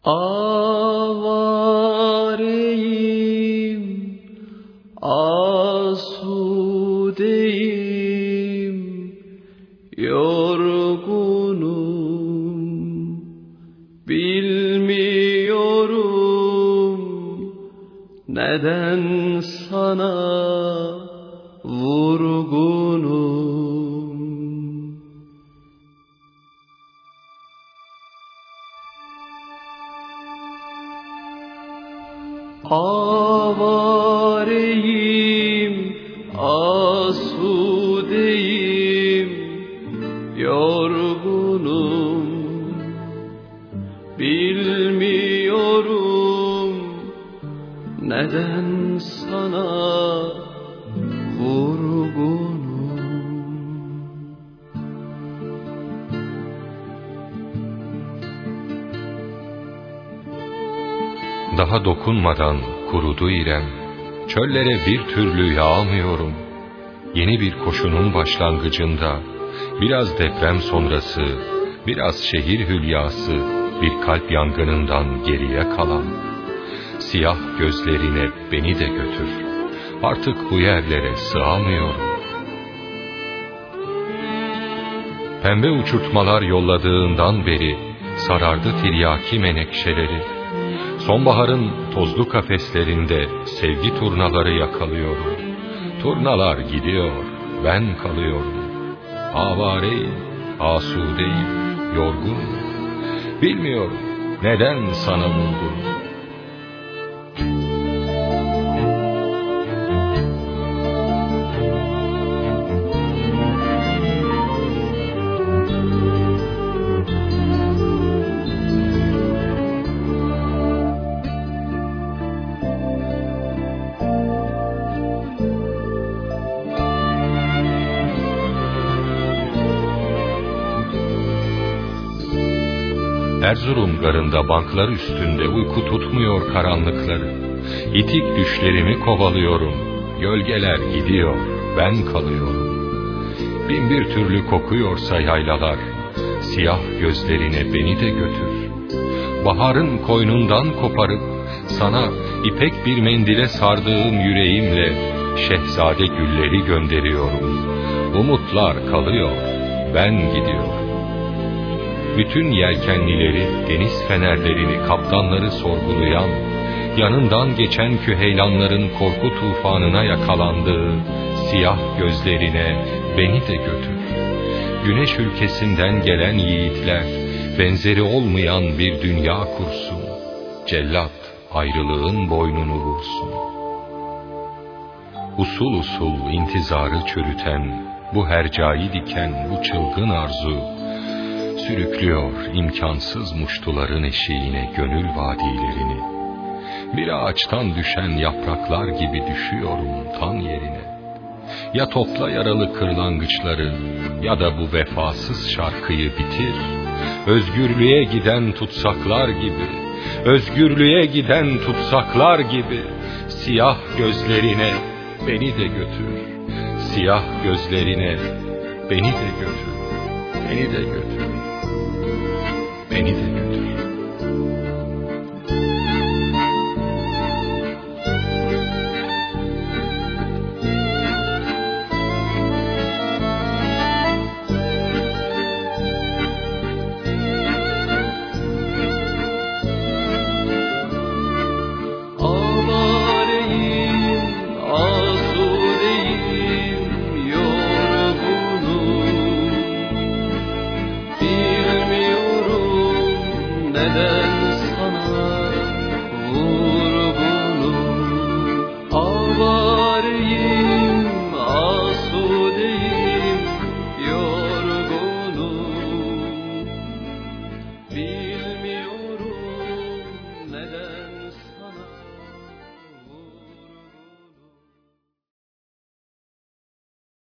Avareyim, asudeyim, yorgunum, bilmiyorum neden sana vurgunum. Avareyim, asudeyim, yorgunum, bilmiyorum neden sana vurgunum. Daha dokunmadan kurudu İrem, çöllere bir türlü yağamıyorum. Yeni bir koşunun başlangıcında, biraz deprem sonrası, biraz şehir hülyası, bir kalp yangınından geriye kalan. Siyah gözlerine beni de götür, artık bu yerlere sığamıyorum. Pembe uçurtmalar yolladığından beri sarardı tiryaki menekşeleri. Sonbaharın tozlu kafeslerinde sevgi turnaları yakalıyorum. Turnalar gidiyor, ben kalıyorum. Avareyim, asudeyim, yorgunum. Bilmiyorum neden sana vurdum. Erzurum garında banklar üstünde uyku tutmuyor karanlıkları. İtik düşlerimi kovalıyorum, gölgeler gidiyor, ben kalıyorum. Bin bir türlü kokuyorsa yaylalar, siyah gözlerine beni de götür. Baharın koynundan koparıp sana ipek bir mendile sardığım yüreğimle şehzade gülleri gönderiyorum. Umutlar kalıyor, ben gidiyorum. Bütün yelkenlileri, deniz fenerlerini, kaptanları sorgulayan, yanından geçen küheylanların korku tufanına yakalandığı siyah gözlerine beni de götür. Güneş ülkesinden gelen yiğitler, benzeri olmayan bir dünya kursun. Cellat ayrılığın boynunu vursun. Usul usul intizarı çürüten, bu hercai diken, bu çılgın arzu, sürüklüyor imkansız muştuların eşiğine gönül vadilerini. Bir ağaçtan düşen yapraklar gibi düşüyorum tan yerine. Ya topla yaralı kırlangıçları, ya da bu vefasız şarkıyı bitir. Özgürlüğe giden tutsaklar gibi, özgürlüğe giden tutsaklar gibi, siyah gözlerine beni de götür. Siyah gözlerine beni de götür. Beni de götür. Beni de götür.